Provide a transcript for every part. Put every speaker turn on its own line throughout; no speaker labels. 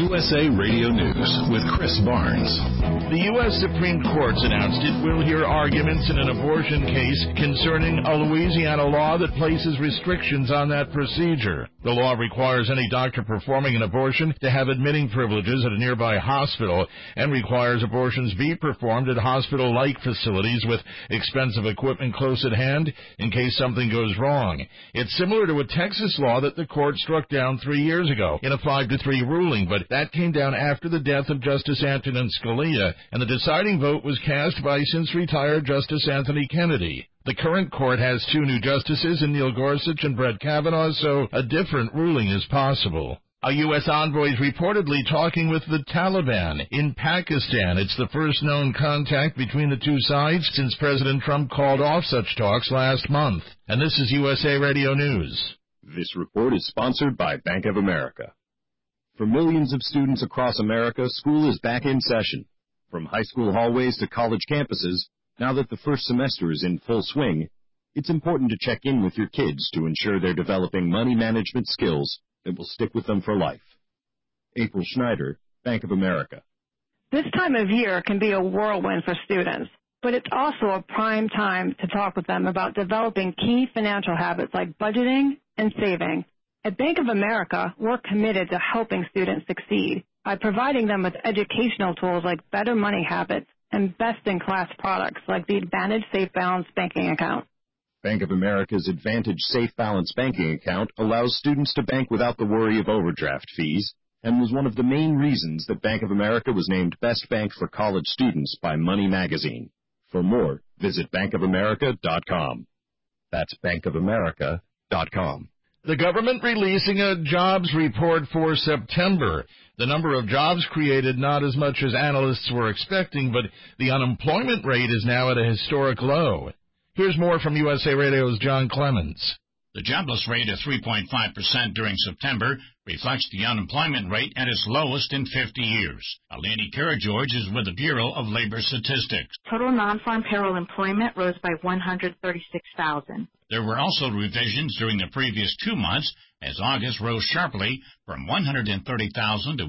USA Radio News with Chris Barnes.
The U.S. Supreme Court's announced it will hear arguments in an abortion case concerning a Louisiana law that places restrictions on that procedure. The law requires any doctor performing an abortion to have admitting privileges at a nearby hospital and requires abortions be performed at hospital-like facilities with expensive equipment close at hand in case something goes wrong. It's similar to a Texas law that the court struck down 3 years ago in a 5-3 ruling, but that came down after the death of Justice Antonin Scalia, and the deciding vote was cast by since-retired Justice Anthony Kennedy. The current court has 2 new justices in Neil Gorsuch and Brett Kavanaugh, so a different ruling is possible. A U.S. envoy is reportedly talking with the Taliban in Pakistan. It's the first known contact between the two sides since President Trump called off such talks last month. And this is USA Radio News.
This report is sponsored by Bank of America. For millions of students across America, school is back in session. From high school hallways to college campuses, now that the first semester is in full swing, it's important to check in with your kids to ensure they're developing money management skills that will stick with them for life. April Schneider, Bank of America.
This time of year can be a whirlwind for students, but it's also a prime time to talk with them about developing key financial habits like budgeting and saving. At Bank of America, we're committed to helping students succeed by providing them with educational tools like better money habits and best-in-class products like the Advantage Safe Balance banking account.
Bank of America's Advantage Safe Balance banking account allows students to bank without the worry of overdraft fees and was one of the main reasons that Bank of America was named Best Bank for College Students by Money Magazine. For more, visit bankofamerica.com. That's bankofamerica.com.
The government releasing a jobs report for September. The number of jobs created not as much as analysts were expecting, but the unemployment rate is now at a historic low. Here's more from USA Radio's John Clemens.
The jobless rate of 3.5% during September reflects the unemployment rate at its lowest in 50 years. Alani Karageorge is with the Bureau of Labor Statistics.
Total non-farm payroll employment rose by 136,000.
There were also revisions during the previous 2 months, as August rose sharply from 130,000 to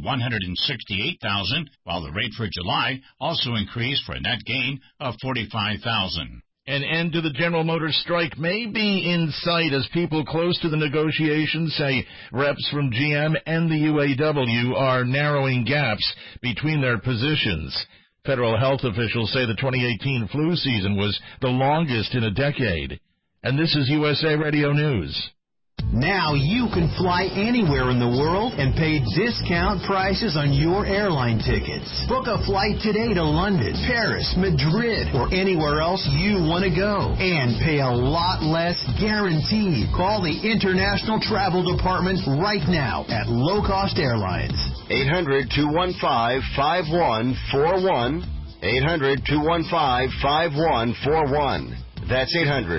168,000, while the rate for July also increased for a net gain of 45,000.
An end to the General Motors strike may be in sight as people close to the negotiations say reps from GM and the UAW are narrowing gaps between their positions. Federal health officials say the 2018 flu season was the longest in a decade. And this is USA Radio News.
Now you can fly anywhere in the world and pay discount prices on your airline tickets. Book a flight today to London, Paris, Madrid, or anywhere else you want to go. And pay a lot less guaranteed. Call the International Travel Department right now at Low Cost Airlines.
800-215-5141. 800-215-5141. That's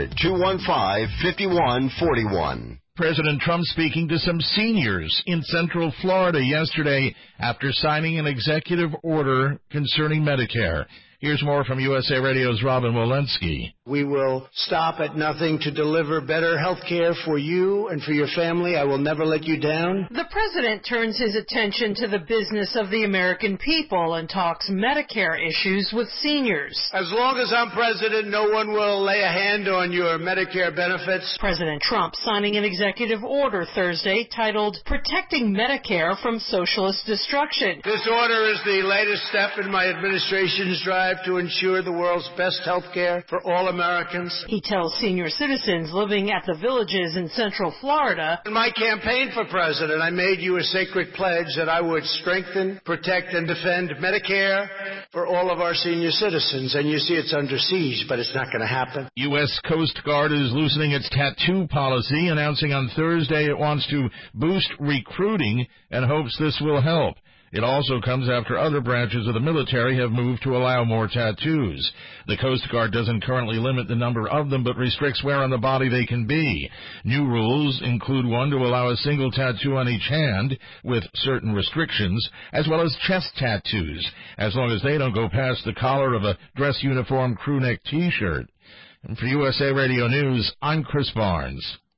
800-215-5141.
President Trump speaking to some seniors in Central Florida yesterday after signing an executive order concerning Medicare. Here's more from USA Radio's Robin Walensky.
We will stop at nothing to deliver better health care for you and for your family. I will never let you down.
The president turns his attention to the business of the American people and talks Medicare issues with seniors.
As long as I'm president, no one will lay a hand on your Medicare benefits.
President Trump signing an executive order Thursday titled Protecting Medicare from Socialist Destruction.
This order is the latest step in my administration's drive to ensure the world's best health care for all Americans.
He tells senior citizens living at the Villages in Central Florida.
In my campaign for president, I made you a sacred pledge that I would strengthen, protect, and defend Medicare for all of our senior citizens. And you see it's under siege, but it's not going to happen.
U.S. Coast Guard is loosening its tattoo policy, announcing on Thursday it wants to boost recruiting and hopes this will help. It also comes after other branches of the military have moved to allow more tattoos. The Coast Guard doesn't currently limit the number of them, but restricts where on the body they can be. New rules include one to allow a single tattoo on each hand, with certain restrictions, as well as chest tattoos, as long as they don't go past the collar of a dress uniform crew neck T-shirt. And for USA Radio News, I'm Chris Barnes.